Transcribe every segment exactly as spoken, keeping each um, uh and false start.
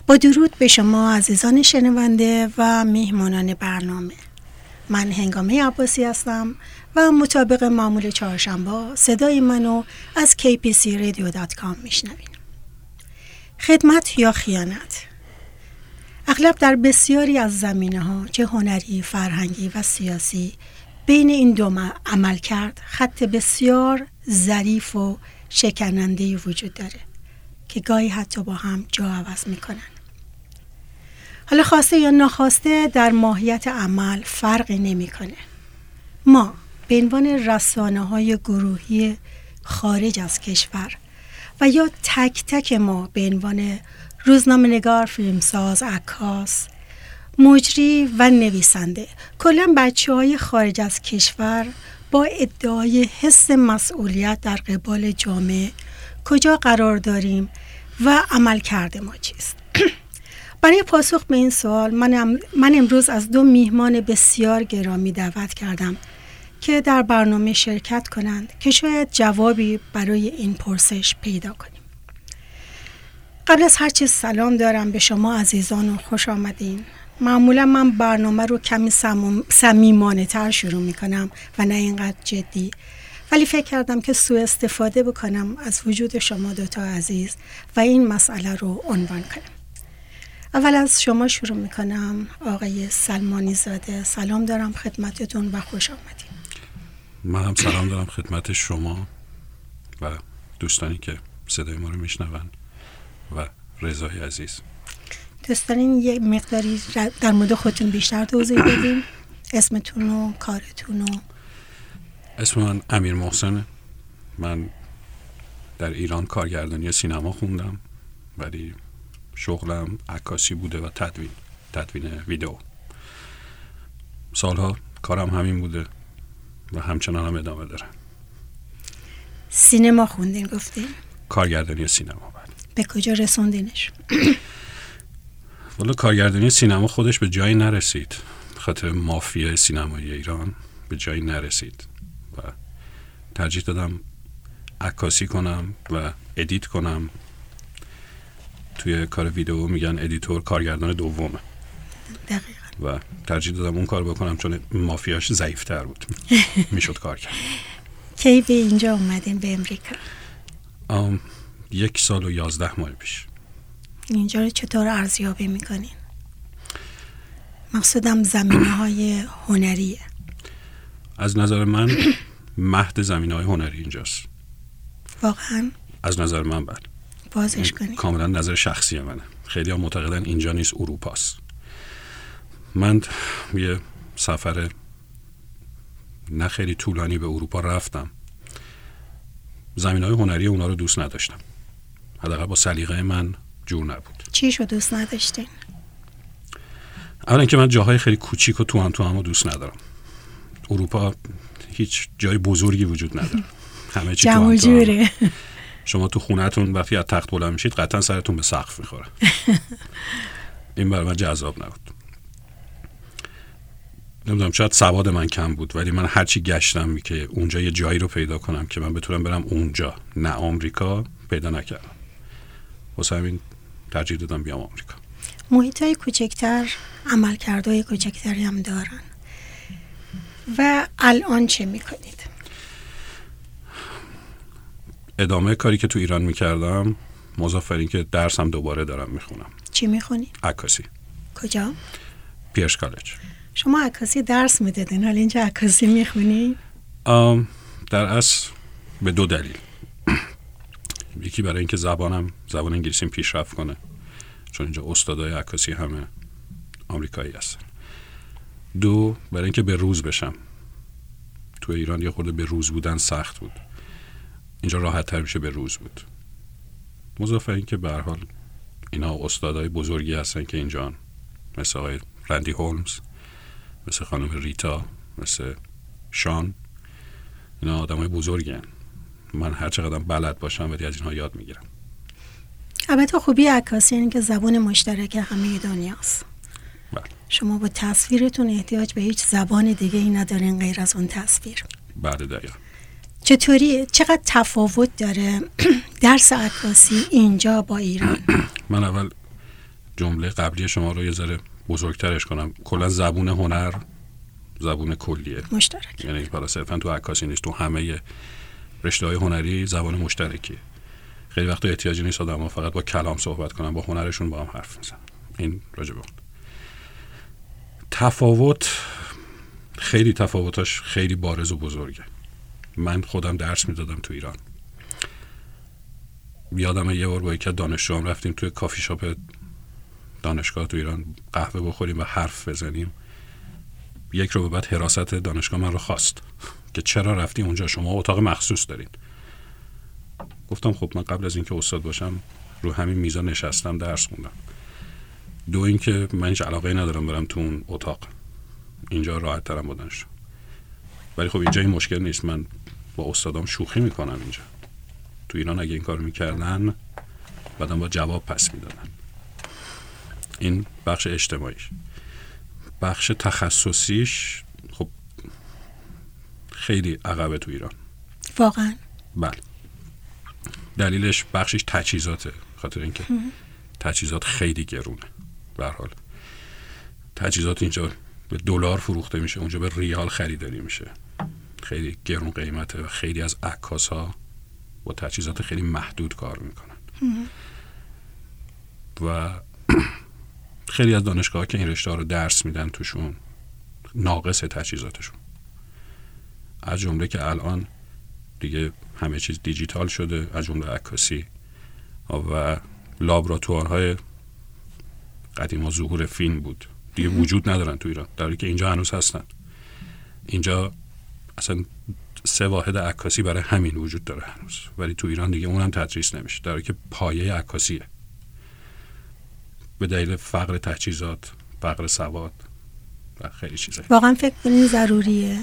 با درود به شما عزیزان شنونده و میهمانان برنامه. من هنگامه عباسی هستم و مطابق معمول چهارشنبه صدای منو از کی پی سی رادیو دات کام میشنوین. خدمت یا خیانت؟ اغلب در بسیاری از زمینه‌ها چه هنری، فرهنگی و سیاسی بین این دو عمل کرد خط بسیار ظریف و شکننده‌ای وجود داره که گاهی حتی با هم جا عوض میکنن. حالا خواسته یا ناخواسته در ماهیت عمل فرقی نمیکنه. ما به عنوان رسانه‌های گروهی خارج از کشور و یا تک تک ما به عنوان روزنامه‌نگار، فیلمساز، عکاس، مجری و نویسنده، کلاً بچه‌های خارج از کشور با ادعای حس مسئولیت در قبال جامعه کجا قرار داریم و عمل کرده ما چیست؟ برای پاسخ به این سوال من, ام من امروز از دو میهمان بسیار گرامی دعوت کردم که در برنامه شرکت کنند که شاید جوابی برای این پرسش پیدا کنیم. قبل از هر چیز سلام دارم به شما عزیزان و خوش آمدین. معمولا من برنامه رو کمی صمیمانه تر شروع می کنم و نه اینقدر جدی، ولی فکر کردم که سوء استفاده بکنم از وجود شما دوتا عزیز و این مسئله رو عنوان کنم. اول از شما شروع می کنم آقای سلمانی زاده. سلام دارم خدمتتون و خوش آمدین. من هم سلام دارم خدمت شما و دوستانی که صدای ما رو میشنون و رضای عزیز. دوست دارین یه مقداری در مورد خودتون بیشتر توضیح بدین؟ اسمتون و کارتون و... اسم من امیر محسنه. من در ایران کارگردانی سینما خوندم ولی شغلم عکاسی بوده و تدوین تدوین ویدیو. سالها کارم همین بوده و همچنان هم ادامه داره. سینما خوندین گفتین؟ کارگردانی سینما. بعد به کجا رسوندینش؟ والا کارگردانی سینما خودش به جایی نرسید. خاطر مافیا سینمای ایران به جایی نرسید و ترجیح دادم عکاسی کنم و ادیت کنم. توی کار ویدیو میگن ادیتور کارگردان دومه. دقیقاً. و ترجیح دادم اون کار بکنم چون مافیاش ضعیف‌تر بود. میشد کار کرد. کی به اینجا اومدین به امریکا؟ ام یک سال و یازده ماه پیش. اینجا رو چطور ارزیابی میکنین؟ مقصودم زمینه‌های هنریه. از نظر من مهد زمینه‌های هنری اینجاست. واقعاً؟ از نظر من بله. بازش کنید. کاملا نظر شخصی منه. خیلی ها معتقدن اینجا نیست اروپاست. من یه سفر نه خیلی طولانی به اروپا رفتم. زمینه‌های هنری اونا رو دوست نداشتم. حداقل با سلیقه من جور نبود. چیشو دوست نداشتین؟ اولا که من جاهای خیلی کوچیک و تو هم تو هم رو دوست ندارم. اروپا هیچ جای بزرگی وجود نداره. همه چی تو هم تو هم. شما تو خونه‌تون وقتی از تخت بلند میشید قطعا سرتون به سقف میخوره. این برای من جذاب نبود. نمیدونم شاید سواد من کم بود ولی من هرچی گشتم که اونجا یه جایی رو پیدا کنم که من بتونم برم اونجا نه آمریکا پیدا نکردم. واسه همین ترجیح دادم بیام آمریکا. محیطای کوچکتر عملکردهای کوچکتری هم دارن. و الان چه میکنید؟ ادامه کاری که تو ایران میکردم، مضاف بر این که درسم دوباره دارم میخونم. چی میخونی؟ عکاسی. کجا؟ پیرس کالج. شما عکاسی درس میدادین حالا اینجا عکاسی میخونی؟ در اصل به دو دلیل. یکی برای اینکه زبانم زبان انگلیسیم پیشرفت کنه چون اینجا استادای عکاسی همه آمریکایی هستن. دو برای اینکه به روز بشم. تو ایران یه خورده به روز بودن سخت بود. اینجا راحت تر میشه به روز بود. مضاف این که به هر حال اینا استادای بزرگی هستن که اینجا مثل آقای رندی هولمز، مثل خانم ریتا، مثل شان. اینا آدمای بزرگی هستن. من هر چقدر بلد باشم ولی از اینها یاد میگیرم. البته خوبی عکاسی اینه که زبان مشترک همه دنیاست. بله. شما با تصویرتون احتیاج به هیچ زبان دیگه ای ندارین غیر از اون تصویر. بله دقیقا. چطوری چقدر تفاوت داره درس عکاسی اینجا با ایران؟ من اول جمله قبلی شما رو یه ذره بزرگترش کنم. کلا زبون هنر زبون کلیه، مشترک، یعنی حالا صرفا تو عکاسی نیست، تو همه رشته‌های هنری زبان مشترکیه. خیلی وقتا احتیاجی نیست آدم‌ها فقط با کلام صحبت کنن، با هنرشون با هم حرف میزنن. این راجع به تفاوت، خیلی تفاوتاش خیلی بارز و بزرگه. من خودم درس میدادم تو ایران. یادمه یه بار با یکی از دانشجوام رفتیم توی کافی شاپ دانشگاه تو ایران قهوه بخوریم و حرف بزنیم. یک رو به بعد حراست دانشگاه من رو خواست که چرا رفتی اونجا، شما اتاق مخصوص دارین. گفتم خب من قبل از اینکه استاد باشم رو همین میزا نشستم درس خوندم. دو اینکه من هیچ علاقه‌ای ندارم برم تو اون اتاق، اینجا راحت ترم بودن شد. ولی خب اینجا این مشکل نیست، من با استادام شوخی میکنم اینجا. تو ایران اگه این کار میکردن بعدم با جواب پس میدادن. این بخش اجتماعیش. بخش تخصصیش خب خیلی عقبه تو ایران واقعا. بله. دلیلش بخشش تجهیزاته، خاطر اینکه تجهیزات خیلی گرونه. به هر حال تجهیزات اینجا به دلار فروخته میشه، اونجا به ریال خریداری میشه. خیلی گرون قیمته و خیلی از عکاس‌ها با تجهیزات خیلی محدود کار میکنن و خیلی از دانشگاه‌ها که این رشته رو درس میدن توشون ناقص تجهیزاتشون، از جمله که الان دیگه همه چیز دیجیتال شده، از جمله عکاسی و لابراتوارهای قدیما ظهور فیلم بود دیگه وجود ندارن تو ایران، در حالی که اینجا هنوز هستن. اینجا اصلا سه واحد عکاسی برای همین وجود داره هنوز، ولی تو ایران دیگه اونم تدریس نمیشه، در حالی که پایه عکاسیه. به دلیل فقر تجهیزات، فقر سواد و خیلی چیزا. واقعا فکر کنین ضروریه؟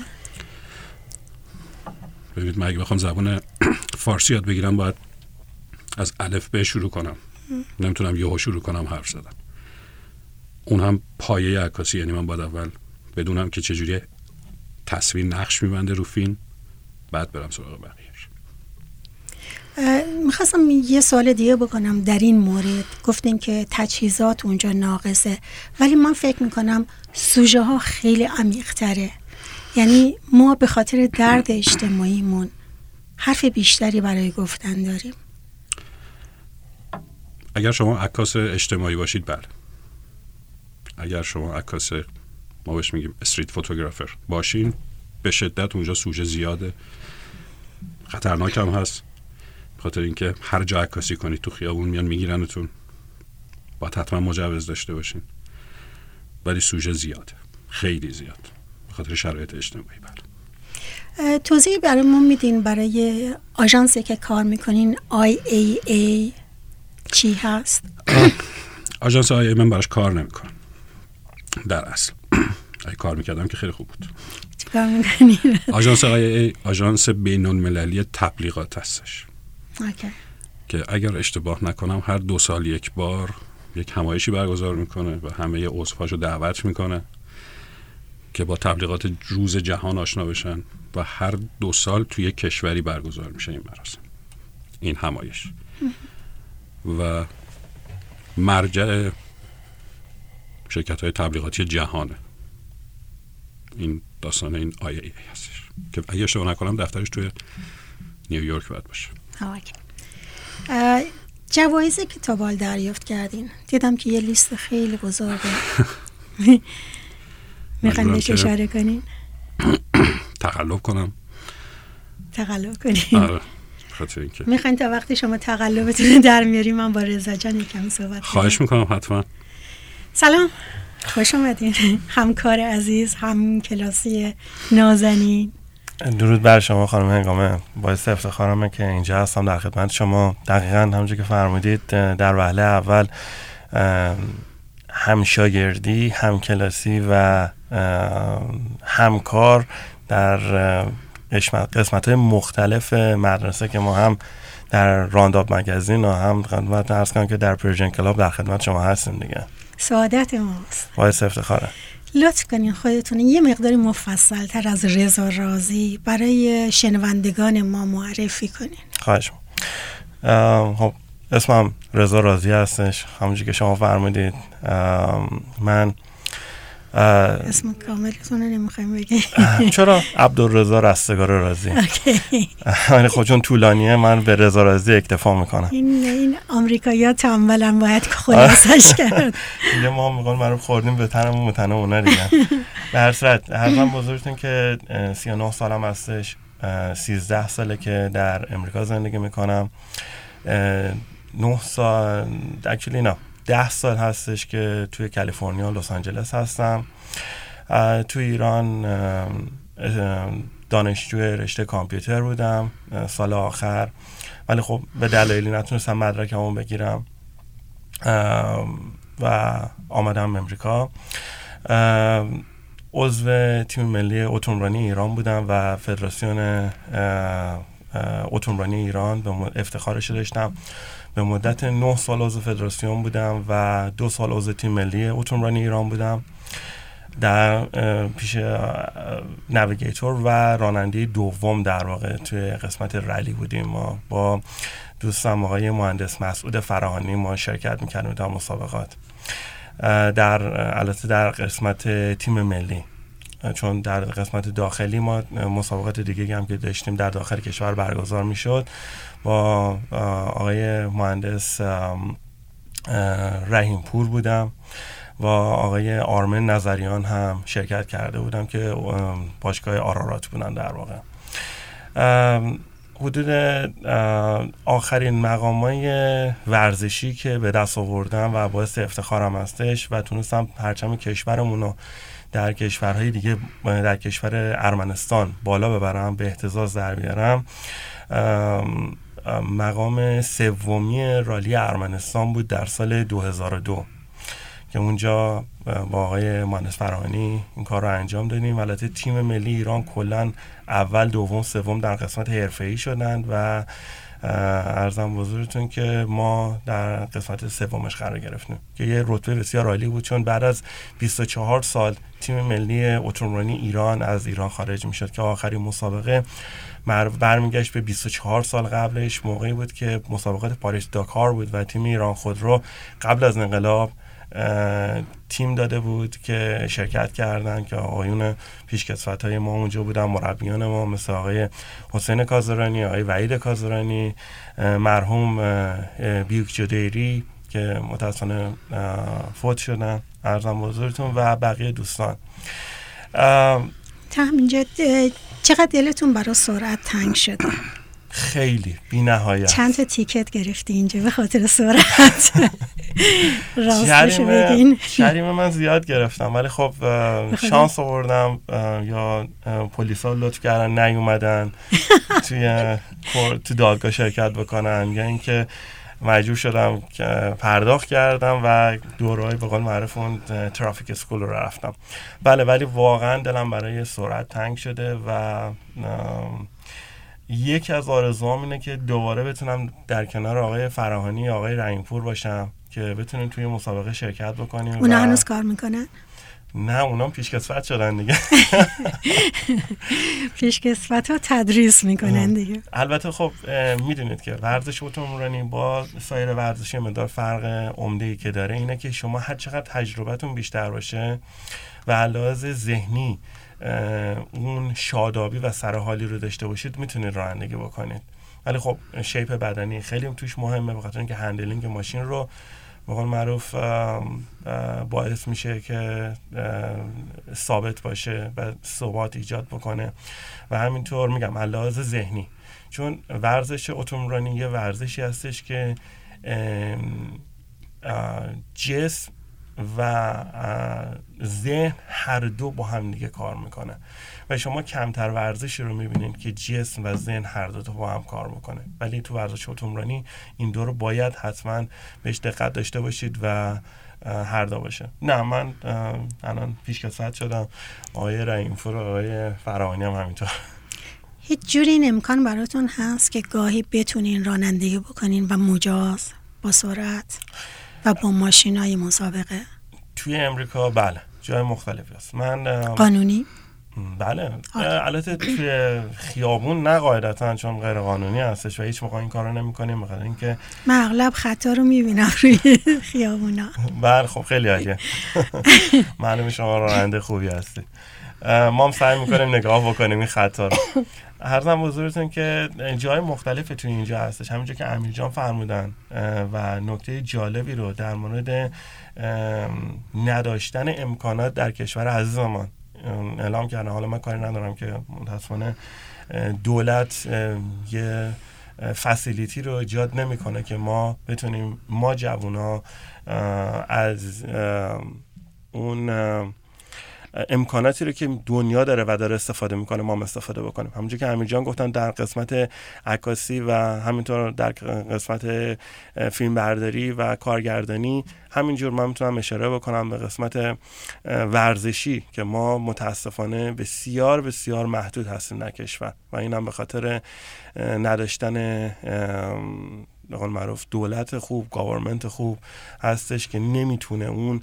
ببینید من اگه بخوام زبان فارسی یاد بگیرم باید از الف به شروع کنم، نمیتونم یهو شروع کنم حرف زدن. اون هم پایه عکاسی، یعنی من باید اول بدونم که چجوری تصویر نقش میبنده رو فیلم، بعد برم سراغ بقیه‌اش. میخواستم یه سوال دیگه بکنم در این مورد. گفتین که تجهیزات اونجا ناقصه، ولی من فکر میکنم سوژه ها خیلی عمیق تره. یعنی ما به خاطر درد اجتماعیمون حرف بیشتری برای گفتن داریم. اگر شما عکاس اجتماعی باشید بله. اگر شما عکاس، ما بهش میگیم استریت فوتوگرافر باشین، به شدت اونجا سوژه زیاده، خطرناک هم هست، خاطر اینکه هر جا عکاسی کنید تو خیابون میان میگیرنتون، باید حتما مجوز داشته باشین. ولی سوژه زیاده، خیلی زیاد، به خاطر شرایط اجتماعی. بله. توضیح برای ما میدین برای آژانسی که کار میکنین آی ای ای چی هست؟ آژانس آی ای من براش کار نمیکنم در اصل. اگه کار میکردم که خیلی خوب بود. چی کار میکنین؟ آژانس آی ای آژانس بین‌المللی تبلیغات هستش. اوکی. که اگر اشتباه نکنم هر دو سال یک بار یک همایشی برگزار میکنه و همه عضوهاشو دعوت میکنه که با تبلیغات روز جهان آشنا بشن و هر دو سال توی یک کشوری برگزار میشه این مراسم، این همایش. و مرجع شرکت‌های تبلیغاتی جهانه. این داستان این آی ای هستش که اگه اشتباه نکنم دفترش توی نیویورک باید باشه. اوکی. جوایزی که تا بال دریافت کردین دیدم که یه لیست خیلی بزرگه. میخواین بهش اشاره کنین؟ تقلب کنم؟ تقلب کنین؟ آره، خاطر اینکه میخواین تا وقتی شما تقلبتون در میاری من با رضا جان یکم صحبت کنم؟ خواهش میکنم حتما. سلام، خوش اومدین همکار عزیز، هم کلاسی نازنین. درود بر شما خانم هنگامه، باعث افتخارمه که اینجا هستم در خدمت شما. دقیقاً همونجور که فرمودید در وهله اول هم شاگردی، هم کلاسی و همکار در قسمت‌های مختلف مدرسه که ما هم در رانداب مگزین و هم خدمت عرض کنم که در پرژن کلاب در خدمت شما هستیم دیگه. سعادت ماست. باعث افتخاره. لطف کنین خودتون یه مقداری مفصل تر از رضا رازی برای شنوندگان ما معرفی کنین. خواهش می‌کنم. خب اسمم رضا رازی هستش، همونجوری که شما فرمودید. من اسم کاملتون رو نمیخوایم بگیم؟ چرا؟ عبدالرضا رستگار رازی. من خود چون طولانیه من به رضا رازی اکتفا میکنم. این این آمریکایی‌ها تنبلن، باید خلاصش کرد. دیگه ما میگن معروف خوردیم به تنمون متن اونا دیگه. به هر صورت حرفم بزرگتون که سی و نه سالم هستش، سیزده ساله که در امریکا زندگی میکنم. نه سال اکچولی نه ده سال هستش که توی کالیفرنیا لس آنجلس هستم. توی ایران دانشجوی رشته کامپیوتر بودم سال آخر، ولی خب به دلایلی نتونستم مدرکمو بگیرم و آمدم امریکا. عضو تیم ملی اتومبرانی ایران بودم و فدراسیون اتومبرانی ایران به افتخارش داشتم. به مدت نه سال عضو فدراسیون بودم و دو سال عضو تیم ملی اتومبرانی ایران بودم. در پیش نویگیتور و راننده دوم در واقع توی قسمت رلی بودیم. ما با دوستم آقای مهندس مسعود فراهانی ما شرکت میکردیم در مسابقات، در البته در قسمت تیم ملی، چون در قسمت داخلی ما مسابقات دیگه هم که داشتیم در داخل کشور برگزار میشد. با آقای مهندس رحیم پور بودم و آقای آرمن نظریان هم شرکت کرده بودم که باشگاه آرارات بودن در واقع. حدود آخرین مقامای ورزشی که به دست آوردم و باعث افتخارم هستش و تونستم پرچم کشورمون رو در کشورهای دیگه، در کشور ارمنستان بالا ببرم، به اهتزاز در بیارم، مقام سومی رالی ارمنستان بود در سال دو هزار و دو که اونجا با آقای مهندس فراهانی این کار رو انجام دادیم. البته تیم ملی ایران کلا اول، دوم، سوم در قسمت حرفه‌ای شدند و عرضم بزرگتون که ما در قسمت سومش قرار گرفتیم که یه رتبه بسیار عالی بود، چون بعد از بیست و چهار سال تیم ملی اتومبرانی ایران از ایران خارج میشد که آخرین مسابقه برمیگشت به بیست و چهار سال قبلش. موقعی بود که مسابقات پاریس داکار بود و تیم ایران خودرو قبل از انقلاب تیم داده بود که شرکت کردن که آقایون پیشکسوت‌های ما اونجا بودن، مربیان ما مثل آقای حسین کازرانی، آقای وحید کازرانی، مرحوم بیوک جدیری که متاسفانه فوت شدن، عرضم بزرگتون، و بقیه دوستان. تا اینجا چقدر دلتون برای سرعت تنگ شده؟ خیلی بی نهایت. چند تا تیکت گرفتی اینجا به خاطر سرعت؟ راستشو بگین. شریم من زیاد گرفتم، ولی خب شانس آوردم، یا پلیسا لطف کردن نیومدن توی تو دادگاه شرکت بکنن، یا اینکه مجبور شدم که پرداخت کردم و دوره‌های به قول معروف اون ترافیک اسکول رو رفتم. بله، ولی واقعا دلم برای سرعت تنگ شده و یکی از آرزوام اینه که دوباره بتونم در کنار آقای فراهانی، آقای رحیم‌پور باشم که بتونیم توی مسابقه شرکت بکنیم. اونا هنوز کار میکنن؟ نه، اونا پیشکسوت شدن دیگه. پیشکسوت ها تدریس میکنن دیگه. البته خب میدونید که ورزش اتومبرانی با سایر ورزشی مقدار فرق عمده‌ای که داره اینه که شما هر چقدر تجربتون بیشتر باشه و علاوه ذهنی اون شادابی و سرحالی رو داشته باشید میتونید رانندگی بکنید. ولی خب شیپ بدنی خیلی توش مهمه، بخاطر اینکه هندلینگ ماشین رو به قول معروف باعث میشه که ثابت باشه و ثبات ایجاد بکنه و همینطور میگم علاوه ذهنی، چون ورزش اتومبرانی یه ورزشی هستش که جسم و ذهن هر دو با هم دیگه کار میکنه و شما کمتر ورزشی رو میبینید که جسم و ذهن هر دو با هم کار میکنه، ولی تو ورزش اتومبرانی این دو رو باید حتما بهش دقت داشته باشید و هر دو باشه. نه، من الان پیشکسوت شدم، آقای رحیم‌پور و آقای فراهانی هم همینطور. هیچ جوری این امکان براتون هست که گاهی بتونین رانندگی بکنین و مجاز با سرعت و با ماشینای مسابقه؟ توی امریکا بله، جای مختلفی هست. من قانونی؟ بله البته توی خیابون نه قاعدتا، چون غیر قانونی هستش و هیچ موقع این کارو نمی‌کنیم، بخاطر اینکه من اغلب خطا رو می‌بینم روی خیابونا. بله خب خیلی عالیه. معلومه شما راننده خوبی هستید. ما هم سعی می‌کنیم نگاه بکنیم این خطا رو. عرضم حضورتون که جای مختلف توی اینجا هستش، همینجا که امیر جان فرمودن و نکته جالبی رو در مورد نداشتن امکانات در کشور عزیزمان اعلام کردن. حالا من کاری ندارم که متاسفانه دولت یه فسیلیتی رو ایجاد نمیکنه که ما بتونیم ما جوونا از اون امکاناتی رو که دنیا داره و داره استفاده میکنه ما هم استفاده بکنیم. همونجور که امیر جان گفتن در قسمت عکاسی و همینطور در قسمت فیلم برداری و کارگردانی، همینجور من میتونم اشاره بکنم به قسمت ورزشی که ما متاسفانه بسیار بسیار محدود هستیم در کشور و اینم به خاطر نداشتن به قول معروف دولت خوب، گاورمنت خوب هستش که نمیتونه اون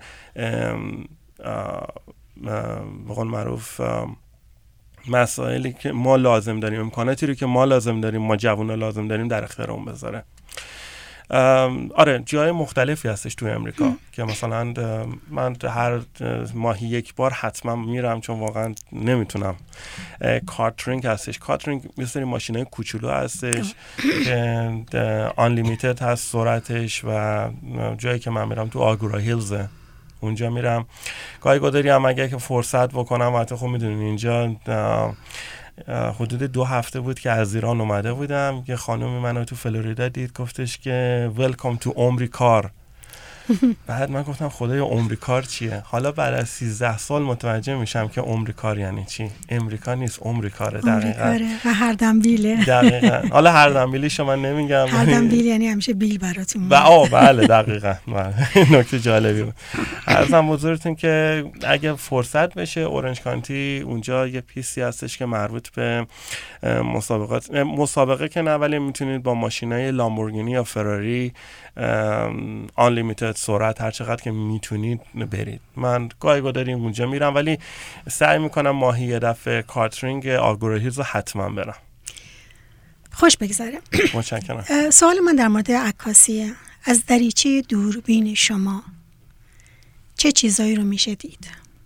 به قول معروف مسائلی که ما لازم داریم، امکاناتی رو که ما لازم داریم، ما جوونا لازم داریم در اختیار اون بذاره. آره جای مختلفی هستش توی امریکا که مثلا من هر ماهی یک بار حتما میرم، چون واقعا نمیتونم. کارترینگ هستش. کارترینگ یه سری ماشینای کوچولو هستش که آنلیمیتد هست سرعتش و جایی که من میرم تو آگورا هیلزه، اونجا میرم. گاهی گداری هم اگه که فرصت بکنم، حتی خب میدونین اینجا حدود دو هفته بود که از ایران اومده بودم، یه خانومی منو تو فلوریدا دید، گفتش که ویلکام تو عمریکار. بعد من گفتم خدای عمریکار چیه؟ حالا بعد از سیزده سال متوجه میشم که عمریکار یعنی چی. امریکا نیست، عمریکاره. دقیقاً و هر دنبیله. دقیقاً. حالا هر دنبیلیشو من نمیگم. هر دنبیل یعنی همیشه بیل براتون. و آه بله دقیقاً. نکته جالبی بود. عرضم حضورتون که اگه فرصت بشه اورنج کانتی اونجا یه پیستی هستش که مربوط به مسابقات، مسابقه که نه ولی میتونید با ماشینای لامبورگینی یا فراری آنلیمیتد سرعت هر چقدر که میتونید برید. من گاهی گداری اونجا میرم ولی سعی میکنم ماهی یه دفعه کارترینگ آگورا هیلز رو حتما برم. خوش بگذره. متشکرم. سوال من در مورد عکاسیه. از دریچه دوربین شما چه چیزایی رو میشه دید؟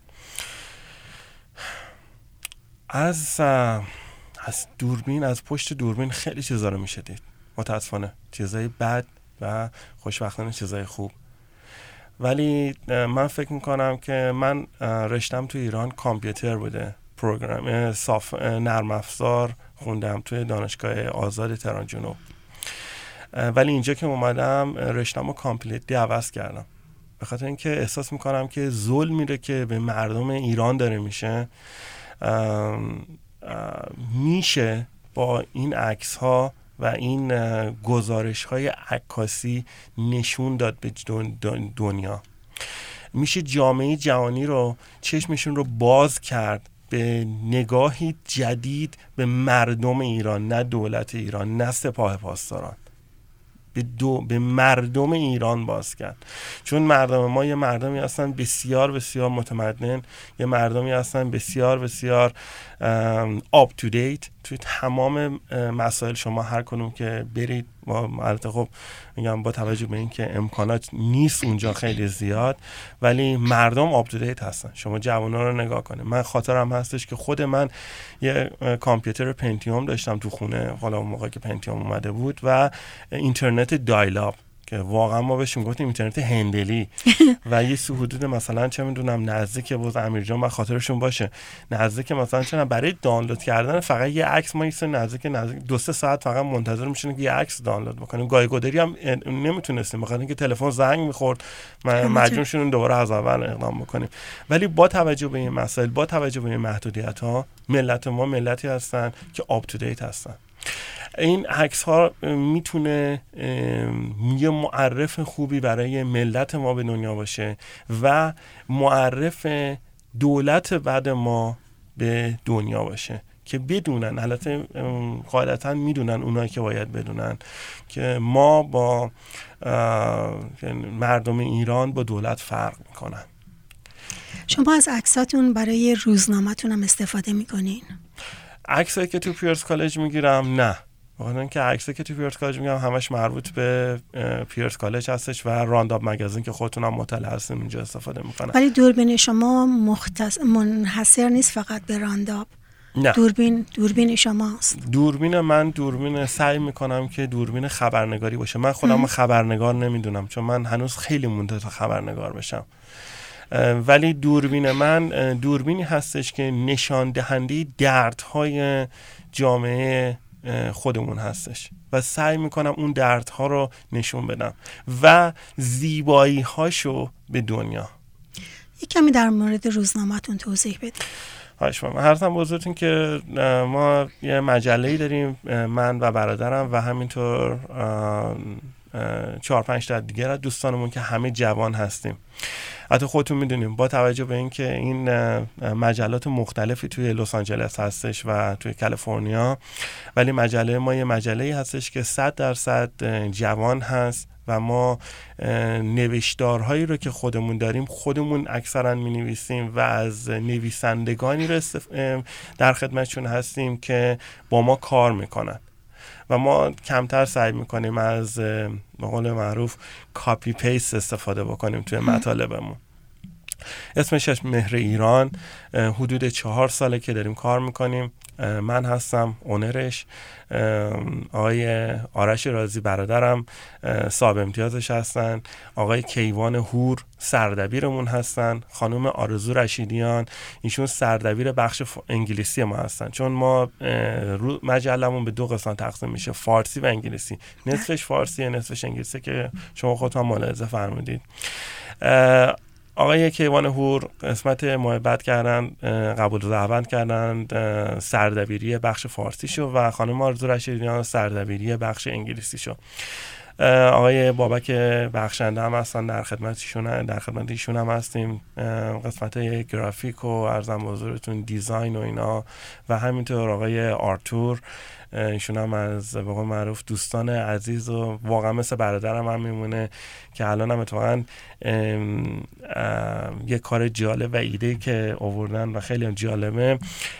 از از دوربین، از پشت دوربین خیلی چیزا رو میشه دید. متاسفانه چیزای بد و خوشبختانه چیزای خوب. ولی من فکر میکنم که من رشتم تو ایران کامپیوتر بوده، پروگرام صاف نرم افزار خوندم توی دانشگاه آزاد تهران جنوب، ولی اینجا که اومدم رشتم رو کامپلیتلی عوض کردم، به خاطر اینکه احساس میکنم که ظلمی رو که به مردم ایران داره میشه میشه با این عکس ها و این گزارش های عکاسی نشون داد به دنیا. میشه جامعه جهانی رو چشمشون رو باز کرد به نگاهی جدید به مردم ایران، نه دولت ایران، نه سپاه پاسداران، به, دو به مردم ایران باز کرد. چون مردم ما یه مردمی هستن بسیار بسیار متمدن، یه مردمی هستن بسیار بسیار آپ تو دیت توی تمام مسائل. شما هر کنون که برید، البته خب میگم با توجه به این که امکانات نیست اونجا خیلی زیاد، ولی مردم آپ تو دیت هستن. شما جوانا رو نگاه کنید. من خاطرم هستش که خود من یه کامپیوتر پنتیوم داشتم تو خونه، حالا اون موقع که پنتیوم اومده بود، و اینترنت دایل آپ که واقعا ما بهش میگفتیم اینترنت هندلی و یه سو حدود مثلا چه میدونم نزدیک باز امیر جان من خاطرشون باشه، نزدیک مثلا چون برای دانلود کردن فقط یه عکس ما یه نزدیک نزدیک دو سه ساعت فقط منتظر میشونیم که یه عکس دانلود بکنیم. گاهی گداری هم نمیتونستیم بخاطر اینکه تلفن زنگ میخورد، مجبور شدیم دوباره از اول اقدام بکنیم. ولی با توجه به این مسائل، با توجه به این محدودیت ها، ملت ما ملتی هستن که آپ تو دیت هستن. این عکس ها میتونه یه معرف خوبی برای ملت ما به دنیا باشه و معرف دولت بعد ما به دنیا باشه که بدونن، البته قاعدتا میدونن اونایی که باید بدونن که ما با مردم ایران با دولت فرق میکنن. شما از عکساتون برای روزنامه‌تون هم استفاده میکنین؟ عکسایی که تو پیرس کالج میگیرم نه، واقعا که عکسایی که تو پیرس کالج میگیرم همش مربوط به پیرس کالج هستش و رانداپ مگزین که خودتون هم مطلع هستین اونجا استفاده میکنم. ولی دوربین شما مختص... منحصر نیست فقط به رانداپ؟ نه، دوربین دوربین شماست. دوربین من دوربین سعی میکنم که دوربین خبرنگاری باشه. من خودم خبرنگار نمیدونم چون من هنوز خیلی مونده تا خبرنگار بشم، ولی دوربین من دوربینی هستش که نشان دهنده دردهای جامعه خودمون هستش و سعی میکنم اون دردها رو نشون بدم و زیبایی هاشو به دنیا. یک کمی در مورد روزنامه‌تون توضیح بدید. خواهش می‌کنم. عرضم بزرگتون که ما یه مجله‌ای داریم، من و برادرم و همینطور چهار پنج تا دیگر از دوستانمون که همه جوان هستیم. حتی خودتون میدونیم با توجه به اینکه این مجلات مختلفی توی لس آنجلس هستش و توی کالیفرنیا، ولی مجله ما یه مجله‌ای هستش که صد درصد جوان هست و ما نوشتارهایی رو که خودمون داریم خودمون اکثرا می نویسیم و از نویسندگانی رو در خدمتشون هستیم که با ما کار میکنن و ما کمتر سعی میکنیم از به قول معروف کاپی پیست استفاده بکنیم توی مطالبمون. اسمش مهر ایران، حدود چهار ساله که داریم کار میکنیم. من هستم اونرش، آقای آرش رازی برادرم صاحب امتیازش هستن، آقای کیوان هور سردبیرمون هستن، خانم آرزو رشیدیان ایشون سردبیر بخش انگلیسی ما هستن، چون ما مجلمون به دو قسمت تقسیم میشه، فارسی و انگلیسی. نصفش فارسیه نصفش انگلیسی که شما خودتون ملاحظه فرمودید. آقای کیوان هور قسمت محبت کردن، قبول دعوت کردن سردبیری بخش فارسی شو و خانم آرزو رشیدیان سردبیری بخش انگلیسی شو. آقای بابک بخشنده هم هستن، در خدمتشون در خدمت ایشون هم هستیم، قسمت گرافیک و عرضم حضورتون دیزاین و اینا، و همینطور آقای آرتور ایشون هم از به قول معروف دوستان عزیز و واقعا مثل برادرم هم میمونه که الان هم اتفاقا یه کار جالب و ایده که آوردن و خیلی هم جالبه،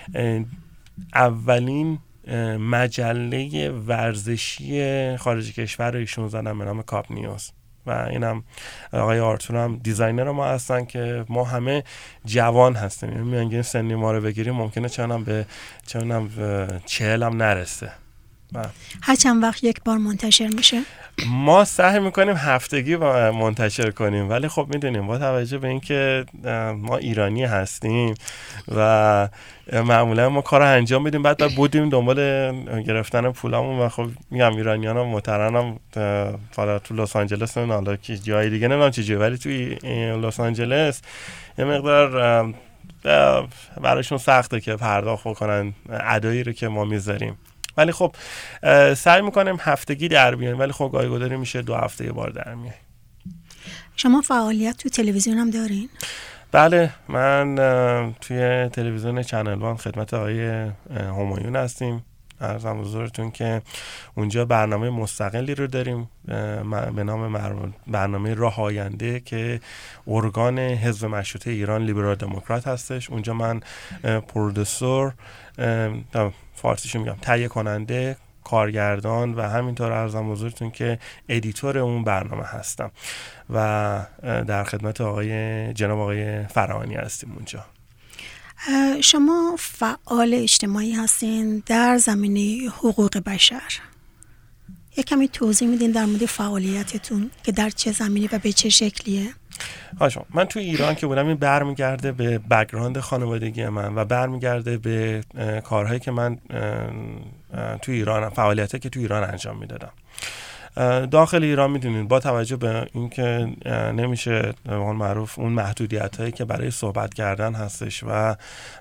اولین مجله ورزشی خارج کشور رو ایشون زدن به نام کاپ نیوز و اینم آقای آرتور هم دیزاینر ما هستن که ما همه جوان هستیم، یعنی میانگین سنی ما رو بگیریم ممکنه چنم به چنم چهل هم نرسه. هر چند وقت یک بار منتشر میشه؟ ما سعی میکنیم هفتگی منتشر کنیم، ولی خب میدونیم با توجه به اینکه ما ایرانی هستیم و معمولا ما کار انجام میدیم بعد بعد بودیم دنبال گرفتن پولامون و خب میگم ایرانیان هم محترمم حالا تو لس آنجلس نه حالا که جای دیگه نمیدونم چجوری، ولی توی لس آنجلس یه مقدار براشون سخته که پرداخت بکنن ادایی رو که ما میذاریم، ولی خب سعی میکنیم هفتگی در بیایم، ولی خب گاهی گداری میشه دو هفته یه بار در میایم. شما فعالیت تو تلویزیون هم دارین؟ بله، من توی تلویزیون چنل وان خدمت آقای همایون هستیم. عرضم حضورتون که اونجا برنامه مستقلی رو داریم به نام برنامه راه آینده که ارگان حزب مشروطه ایران لیبرال دموکرات هستش. اونجا من پرودوسر، فارسیشو میگم تهیه کننده، کارگردان و همینطور عرضم حضورتون که ادیتور اون برنامه هستم و در خدمت آقای جناب آقای فرهانی هستیم اونجا. شما فعال اجتماعی هستین در زمینه حقوق بشر، یک کمی توضیح میدین در مورد فعالیتتون که در چه زمینی و به چه شکلیه؟ آشان من تو ایران که بودم این برمیگرده به بک‌گراند خانوادگی من و برمیگرده به کارهایی که من تو ایران، فعالیتی که تو ایران انجام میدادم. داخل ایران میدونید با توجه به اینکه نمیشه به قول معروف اون محدودیتایی که برای صحبت کردن هستش و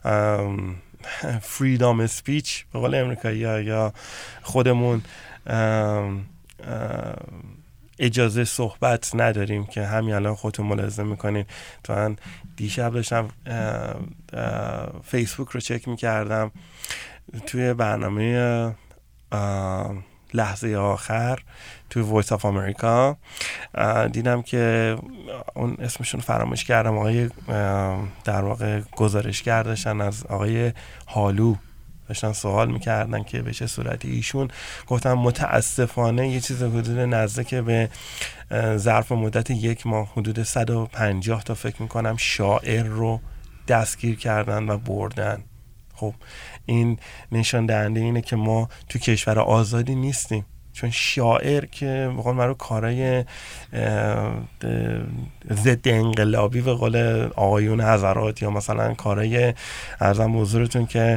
فریدام اسپیچ به قول امریکایی‌ها یا خودمون اجازه صحبت نداریم که همین الان خودتون ملاحظه میکنین. تو من دیشب داشتم فیسبوک رو چک میکردم، توی برنامه لحظه آخر توی وایس آف امریکا دیدم که اون اسمشون فراموش کردم، آقای در واقع گزارشگر داشتن از آقای هالو داشتن سوال میکردن که به چه صورتی. ایشون گفتم متاسفانه یه چیز حدود نزدیک به ظرف مدت یک ماه حدود صد و پنجاه تا فکر میکنم شاعر رو دستگیر کردن و بردن. خب این نشان دهنده اینه که ما تو کشور آزادی نیستیم، چون شاعر که بقول من رو کارای ضد انقلابی به قول آقایون حضرات یا مثلا کارای عرضم حضورتون که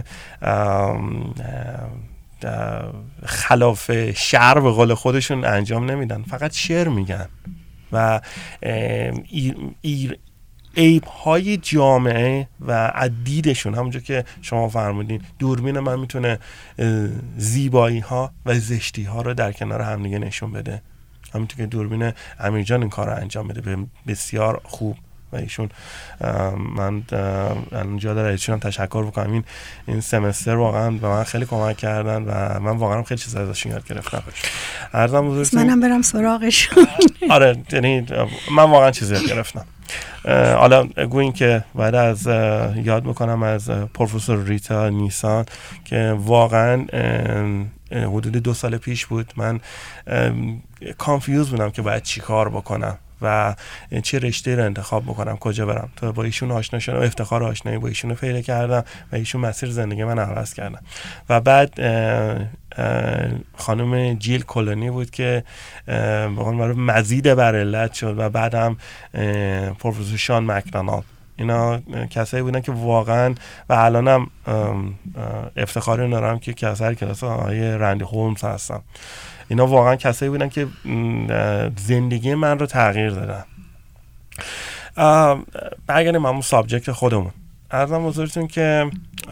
خلاف شرع به قول خودشون انجام نمیدن، فقط شعر میگن و ایر ایر عیب‌های جامعه و عدیدشون، همونجا که شما فرمودین دوربین من میتونه زیبایی‌ها و زشتی‌ها رو در کنار هم دیگه نشون بده، همونطور که دوربین امیرجان این کار رو انجام بده بسیار خوب. و ایشون من اونجا داره ایشون تشکر بکنم، این این سمستر واقعا به من خیلی کمک کردن و من واقعا خیلی چیزا ازشون یاد گرفتم. عرضم بزرگتون منم برم سراغشون. آره یعنی من واقعا چیزی یاد گرفتم. حالا گوییم که بعد از یاد میکنم از پروفسور ریتا نیسان که واقعا حدود دو سال پیش بود من کانفیوز بودم که باید چی کار بکنم و چه رشته رو انتخاب بکنم، کجا برم. تو با ایشون آشنا شدم، افتخار آشنایی با ایشون رو پیدا کردم و ایشون مسیر زندگی من عوض کردن. و بعد خانم جیل کلونی بود که به قول معروف مزید بر علت شد و بعدم پروفسور شان مکدونالد. اینا کسایی بودن که واقعا و الانم افتخاری ندارم که کسای کلاس آقای رندی هولمز هستم. اینا واقعا کسایی بودن که زندگی من رو تغییر دادن. برگردیم همون سابجکت خودمون. عرضم حضورتون که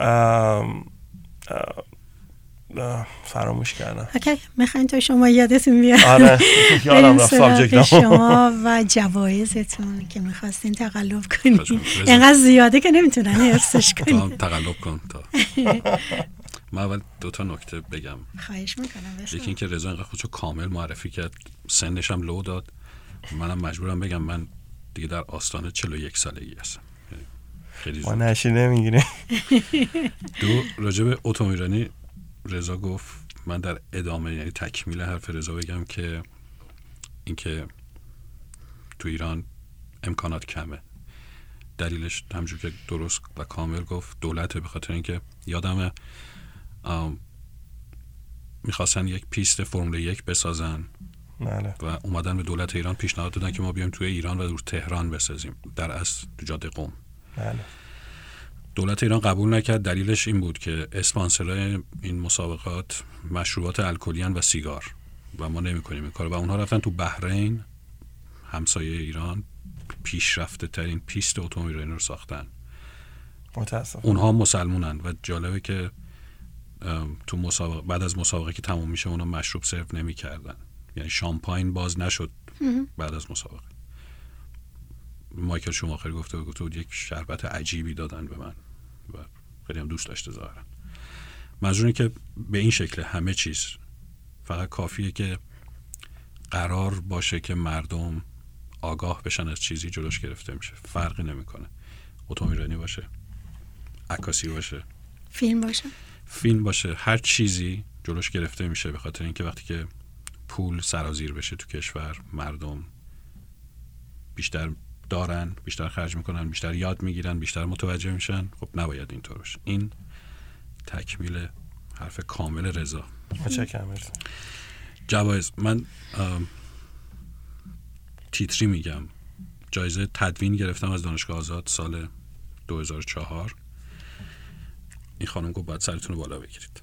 فراموش کردم. اوکی، میخواین تو شما یادتون بیاد. آره یادم رفت سابجکت شما و جوایزتون که میخواستین تقلب کنین. اینقدر زیاده که نمیتونن حفظش کنین. تقلب کن تا. من اول دو تا نکته بگم. خواهش میکنم. یکی این که رضا اینقدر خودشو کامل معرفی کرد، سنش هم لو داد، منم مجبورم بگم من دیگه در آستانه چهل و یک سالگی هستم. خیلی زود. ما نشی نمیگیره. دو، راجع به اتوم ایرانی رضا گفت، من در ادامه یعنی تکمیل حرف رضا بگم که اینکه تو ایران امکانات کمه. دلیلش همونجور که درست و کامل گفت دولته، به خاطر اینکه یادمه میخواستن یک پیست فرمول یک بسازن بله. و اومدن به دولت ایران پیشنهاد دادن که ما بیایم توی ایران و دور تهران بسازیم، در اصل تو جاده قم. بله. دولت ایران قبول نکرد. دلیلش این بود که اسپانسرای این مسابقات مشروبات الکلی و سیگار و ما نمی‌کنیم این کارو، و اونها رفتن تو بحرین همسایه ایران پیشرفته ترین پیست اتومبیل رو ساختن. متاسفم. اونها مسلمونن و جالبه که تو مسابقه بعد از مسابقه که تموم میشه اونا مشروب سرو نمی‌کردن، یعنی شامپاین باز نشد بعد از مسابقه. مایکل شوماخر گفته بود گفته بود یک شربت عجیبی دادن به من و خیلی هم دوست داشته ظاهرا. منظور اینه که به این شکل همه چیز فقط کافیه که قرار باشه که مردم آگاه بشن از چیزی جلوش گرفته میشه. فرقی نمیکنه اتوم ایرانی باشه، عکاسی باشه، فیلم باشه فیلم باشه، هر چیزی جلوش گرفته میشه، به خاطر اینکه وقتی که پول سرازیر بشه تو کشور مردم بیشتر دارن، بیشتر خرج میکنن، بیشتر یاد میگیرن، بیشتر متوجه میشن. خب نباید اینطور باشه. این تکمیل حرف کامل رضا. متشکرم. جوایز من تیتری میگم. جایزه تدوین گرفتم از دانشگاه آزاد سال دو هزار و چهار. این خانم گفت باید سرتون رو بالا بگیرید.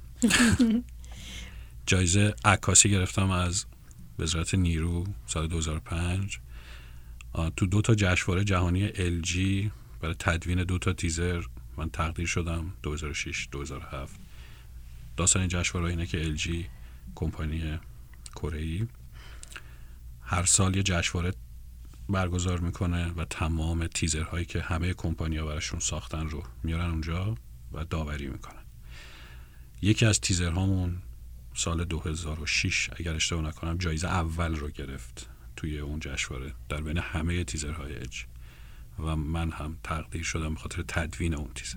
جایزه عکاسی گرفتم از وزارت نیرو سال دو هزار و پنج. تو دو تا جشنواره جهانی ال جی برای تدوین دو تا تیزر من تقدیر شدم دو هزار و شش دو هزار و هفت. داستان این جشنواره اینه که ال جی کمپانی کره‌ای هر سال یه جشنواره برگزار میکنه و تمام تیزرهایی که همه کمپانی‌ها براشون ساختن رو میارن اونجا و داوری میکنن. یکی از تیزرهامون سال دو هزار و شش اگر اشتباه نکنم جایزه اول رو گرفت توی اون جشنواره در بین همه تیزرهای اج و من هم تقدیر شدم به خاطر تدوین اون تیزر.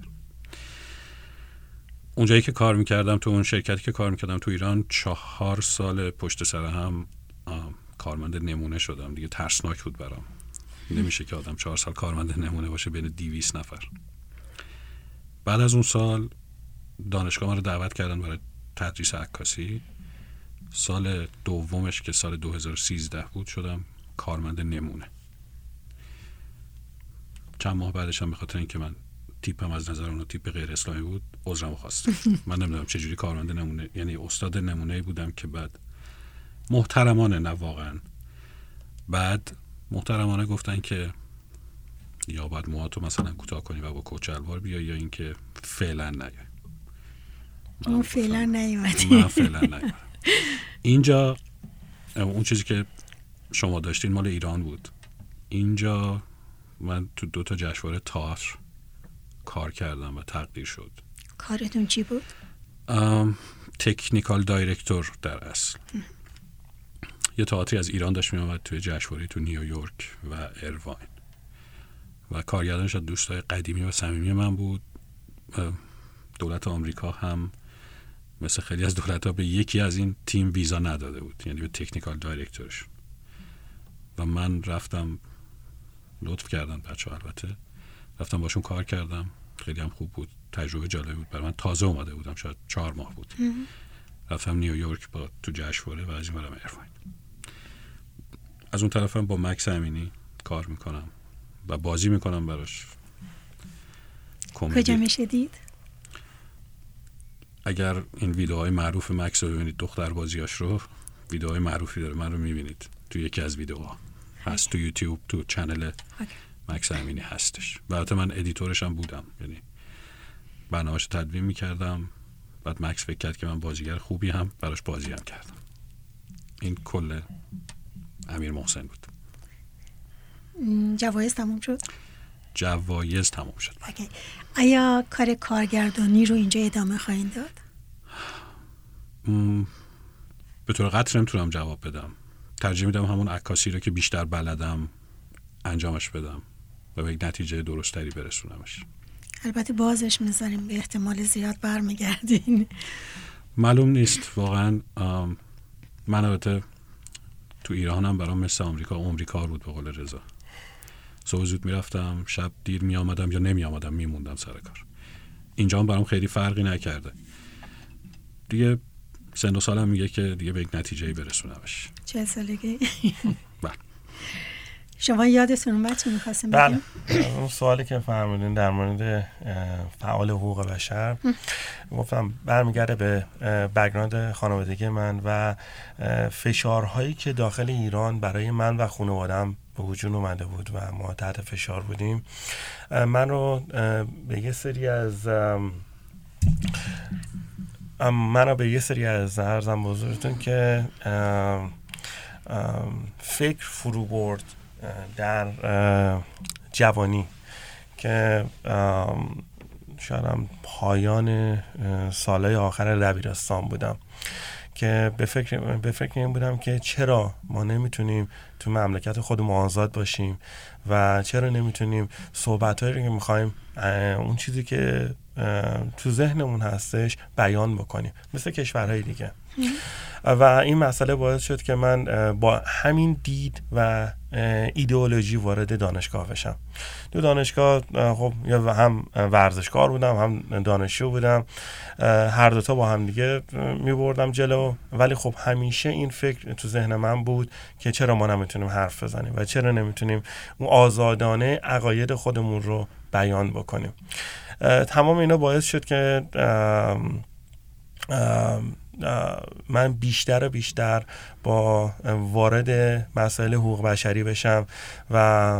اونجایی که کار میکردم، تو اون شرکتی که کار میکردم تو ایران، چهار سال پشت سر هم کارمند نمونه شدم. دیگه ترسناک بود برام. نمیشه که آدم چهار سال کارمند نمونه باشه بین دویست نفر. بعد از اون سال دانشگاه ما رو دعوت کردن برای تدریس عکاسی. سال دومش که سال دو هزار و سیزده بود شدم کارمند نمونه. چند ماه بعدش هم به خاطر اینکه من تیپم از نظر اونو تیپ غیر اسلامی بود عذرمو خواستم. من نمیدونم چجوری کارمند نمونه، یعنی استاد نمونه‌ای بودم که بعد محترمانه، نه واقعا، بعد محترمانه گفتن که یا باید موهاتو مثلا کوتاه کنی و با کت شلوار بیای یا اینکه فعلا نیای. اون فعلا نیومدی. من فعلا نیومدم. اینجا اون چیزی که شما داشتین مال ایران بود. اینجا من تو دو تا جشنواره تئاتر کار کردم و تقدیر شد. کارتون چی بود؟ تکنیکال دایرکتور در اصل. یه تئاتری از ایران داشت می اومد توی جشنواره تو نیویورک و ایرواین و کارگردانش از دوستای قدیمی و صمیمی من بود. دولت آمریکا هم مثل خیلی از دولت‌ها به یکی از این تیم ویزا نداده بود، یعنی به تکنیکال دایرکتورش. و من رفتم، لطف کردن بچه‌ها البته، رفتم باشون کار کردم. خیلی هم خوب بود، تجربه جالبی بود برای من. تازه اومده بودم، شاید چهار ماه بود. رفتم نیویورک با تو جشنواره و از این برم ایرواین. از اون طرفم با مکس امینی کار میکنم و بازی میکنم براش کمدی. کجا میشه دید؟ اگر این ویدیوهای معروف مکس رو ببینید، دختر بازیاش رو، ویدیوهای معروفی داره، من رو میبینید تو یکی از ویدیوها هست تو یوتیوب، تو چنل مکس امینی هستش. البته من ادیتورش هم بودم، یعنی برنامه‌اش تدوین میکردم. بعد مکس فکر کرد که من بازیگر خوبی هم براش بازی هم کردم. این کل امیر محسن بود. جوایز تموم شد؟ جوایز تموم شد. اوکی. آیا کار کارگردانی رو اینجا ادامه خواهید داد؟ به طور قطع نمیتونم جواب بدم. ترجیح میدم همون عکاسی رو که بیشتر بلدم انجامش بدم و به یک نتیجه درستری برسونمش. البته بازش میذاریم، به احتمال زیاد برمیگردین. معلوم نیست واقعا. من البته تو ایرانم برام مثل آمریکا عمری کار بود به قول رضا. صبح زود میرفتم، شب دیر میامدم یا نمیامدم، میموندم سر کار. اینجا هم برام خیلی فرقی نکرده. دیگه سن و سالم میگه که دیگه به یک نتیجه‌ای برسونمش. چه سالگی؟ بله. شما یادتون اومد چی می‌خواستیم بگیم؟ بله. اون سوالی که فرمودین در مورد فعال حقوق بشر، گفتم برمیگرده به بک‌گراند خانوادگی من و فشارهایی که داخل ایران برای من و خانواده‌ام به وجود اومده بود و ما تحت فشار بودیم. من رو به یه سری از من رو به یه سری از عرضم بزرگتون که فکر فرو برد در جوانی که شاید هم پایان سالهای آخر دبیرستان بودم که به فکر به فکر این بودم که چرا ما نمیتونیم تو مملکت خودمون آزاد باشیم و چرا نمیتونیم صحبتایی رو که میخوایم، اون چیزی که تو ذهنمون هستش، بیان بکنیم مثل کشورهای دیگه. و این مسئله باعث شد که من با همین دید و ایدئولوژی وارد دانشگاه بشم. تو دانشگاه خب هم ورزشکار بودم هم دانشجو بودم، هر دوتا با هم دیگه می بردم جلو، ولی خب همیشه این فکر تو ذهن من بود که چرا ما نمیتونیم حرف بزنیم و چرا نمیتونیم اون آزادانه عقاید خودمون رو بیان بکنیم. تمام اینا باعث شد که ام ام من بیشتر و بیشتر با وارد مسائل حقوق بشری بشم و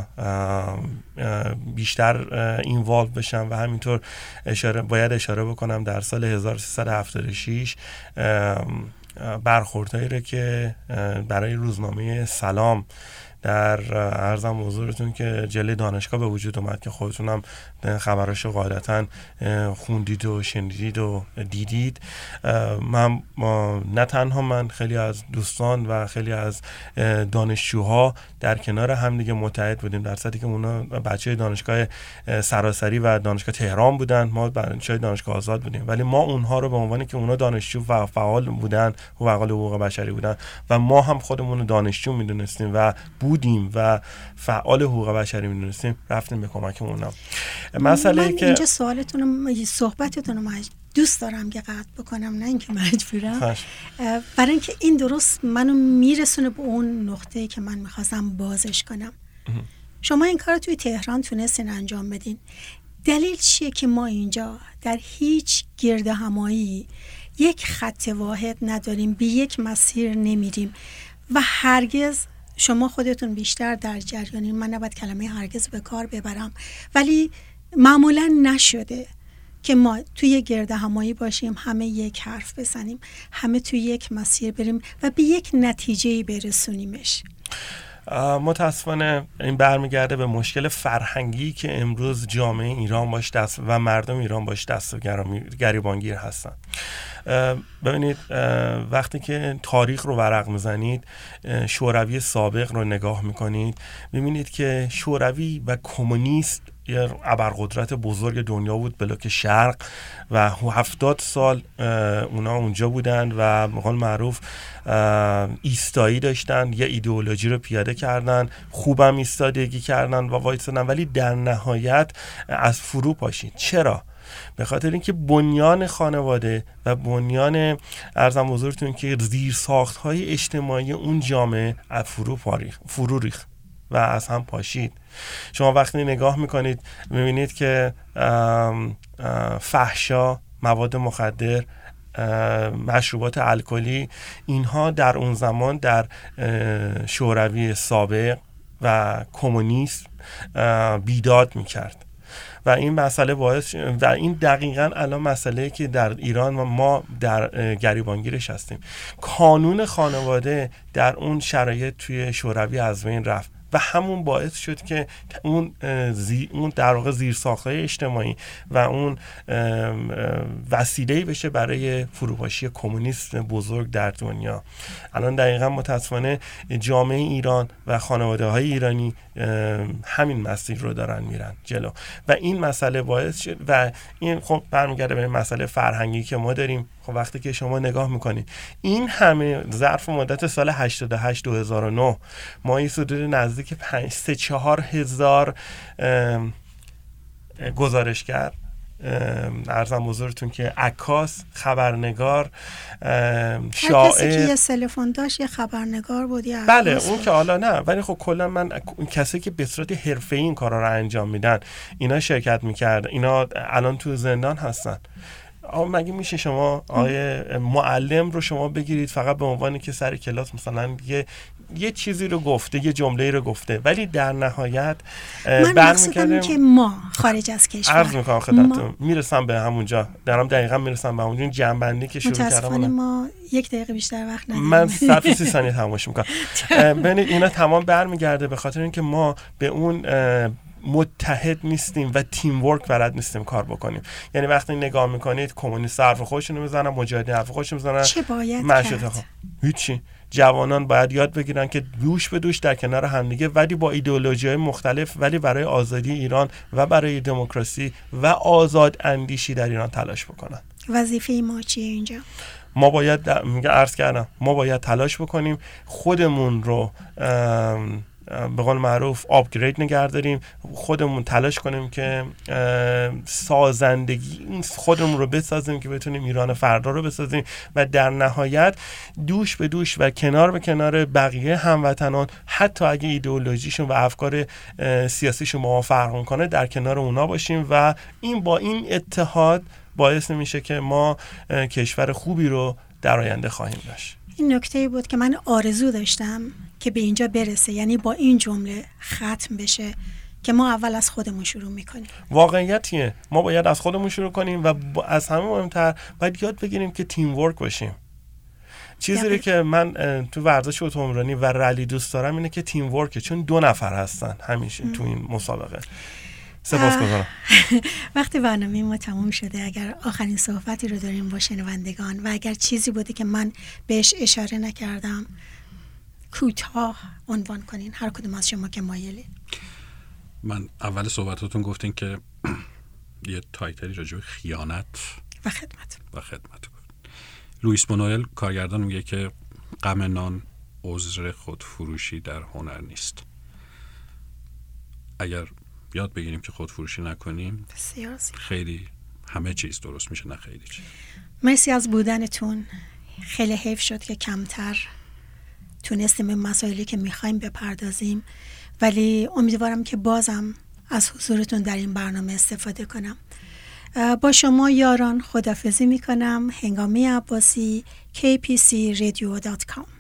بیشتر اینوالو بشم و همینطور اشاره باید اشاره بکنم در سال هزار و سیصد و هفتاد و شش برخوردهایی رو که برای روزنامه سلام در عرضم حضورتون که جلوی دانشگاه به وجود اومد که خودتونم خبراشو قاعدتاً خوندید و شنیدید و دیدید. من نه تنها من، خیلی از دوستان و خیلی از دانشجوها در کنار هم دیگه متحد بودیم، در صورتی که اونا بچه دانشگاه سراسری و دانشگاه تهران بودن، ما بچه دانشگاه آزاد بودیم، ولی ما اونها رو به عنوانی که اونا دانشجو و فعال بودن و فعال حقوق بشری بودن و ما هم خودمون رو دانشجو میدونستیم و بودیم و فعال حقوق بشری میدونستیم، رفتیم به کمک اونا. مسئله که اینجا سوالتون صحبتتون رو دوست دارم که قطع بکنم، نه اینکه مجبورم، برای اینکه این درست منو میرسونه به اون نقطه‌ای که من میخواستم بازش کنم. شما این کار توی تهران تونستین انجام بدین، دلیل چیه که ما اینجا در هیچ گرد همایی یک خط واحد نداریم، به یک مسیر نمیریم و هرگز، شما خودتون بیشتر در جریانین، من نباید کلمه هرگز به کار ببرم، ولی معمولا نشده که ما توی گرد همایی باشیم، همه یک حرف بزنیم، همه توی یک مسیر بریم و به یک نتیجه‌ای برسونیمش. متاسفانه این برمیگرده به مشکل فرهنگی که امروز جامعه ایران باش دست و مردم ایران باش دست و گریبانگیر هستن. ببینید وقتی که تاریخ رو ورق میزنید، شوروی سابق رو نگاه میکنید، میبینید که شوروی و کمونیست یه ابرقدرت بزرگ دنیا بود، بلوک شرق، و هفتاد سال اونا اونجا بودن و به قول معروف ایستایی داشتن، یه ایدئولوژی رو پیاده کردن، خوبم ایستادگی کردن و وایسادن، ولی در نهایت از فرو پاشید. چرا؟ به خاطر اینکه بنیان خانواده و بنیان ارزم حضورتون که زیرساخت‌های اجتماعی اون جامعه از فرو پاریخ فرو ریخت و از هم پاشید. شما وقتی نگاه میکنید میبینید که فحشا، مواد مخدر، مشروبات الکلی، اینها در اون زمان در شوروی سابق و کمونیسم بیداد میکرد و این مسئله باعث و این دقیقاً الان مسئله که در ایران و ما در گریبانگیرش هستیم. کانون خانواده در اون شرایط توی شوروی از بین رفت و همون باعث شد که اون زی اون در واقع زیرساخت‌های اجتماعی و اون وسیله‌ای بشه برای فروپاشی کمونیسم بزرگ در دنیا. الان دقیقاً متاسفانه جامعه ایران و خانواده‌های ایرانی همین مسیر رو دارن میرن جلو و این مسئله باعث شد و این خب برمیگرده به مسئله فرهنگی که ما داریم. خب وقتی که شما نگاه میکنید این همه ظرف مدت سال هشتاد و هشت دو هزار و نه ما این حدود نزدیک پنج سه چهار هزار گزارشگر، عرضم حضورتون که عکاس، خبرنگار، شاعر، کسی که یه تلفن داشت یه خبرنگار بود یا بله اون که حالا نه، ولی خب کلا من کسی که به صورت حرفه‌ای این کارا رو انجام میدن اینا شرکت میکرد، اینا الان تو زندان هستن. آقا مگه میشه شما آیه معلم رو شما بگیرید فقط به عنوانی که سر کلاس مثلا یه یه چیزی رو گفته، یه جمله رو گفته، ولی در نهایت من مقصودم که ما خارج از کشور عرض میکنم خدمتتون میرسم به همونجا، دارم دقیقا میرسم به همونجا جنبندی که شروع کردم. متاسفانه ما یک دقیقه بیشتر وقت نداریم. من صرف سی ثانیه تماشا میکنم. ببینید اینا تمام برمیگرده به خاطر اینکه ما به اون متحد نیستیم و تیم ورک بلد نیستیم کار بکنیم. یعنی وقتی نگاه میکنید کمونیست حرف خودشونو میزنن، مجاهدین حرف خودشونو میزنن، چه باید کرد؟ هیچی. جوانان باید یاد بگیرن که دوش به دوش در کنار همدیگه ولی با ایدئولوژی‌های مختلف ولی برای آزادی ایران و برای دموکراسی و آزاد اندیشی در ایران تلاش بکنن. وظیفه ما چیه اینجا؟ ما باید میگه عرض کردم ما باید تلاش بکنیم خودمون رو به قول معروف آپگرید نگه داریم، خودمون تلاش کنیم که سازندگی خودمون رو بسازیم که بتونیم ایران فردا رو بسازیم و در نهایت دوش به دوش و کنار به کنار بقیه هموطنان حتی اگه ایدئولوژیشون و افکار سیاسیشون ما فرق کنه در کنار اونا باشیم و این با این اتحاد باعث میشه که ما کشور خوبی رو در آینده خواهیم داشت. این نکته بود که من آرزو داشتم که به اینجا برسه، یعنی با این جمله ختم بشه که ما اول از خودمون شروع میکنیم. واقعیتیه، ما باید از خودمون شروع کنیم و از همه مهمتر باید یاد بگیریم که تیم ورک باشیم. چیزی رو که من تو ورزش اتومبیلرانی و رلی دوست دارم اینه که تیم ورکه، چون دو نفر هستن همیشه ام. تو این مسابقه. سپاسگزارم. وقتی برنامه ما تموم شده، اگر آخرین صحبتی رو داریم با شنوندگان و اگر چیزی بوده که من بهش اشاره نکردم کوتاه عنوان کنین، هر کدوم از شما که مایلی. من اول صحبتاتون گفتین که یه تایتلی راجع به خیانت و خدمت و خدمت گفت. لوئیس بونوئل کارگردان میگه که غم نان عذر خودفروشی در هنر نیست. اگر یاد بگیریم که خودفروشی نکنیم بسیار خیلی همه چیز درست میشه، نه خیلی چیز. مرسی از بودنتون. خیلی حیف شد که کمتر تونستیم این مسائلی که میخوایم بپردازیم، ولی امیدوارم که بازم از حضورتون در این برنامه استفاده کنم. با شما یاران خداحافظی میکنم. هنگامه عباسی، کی پی سی رادیو دات کام.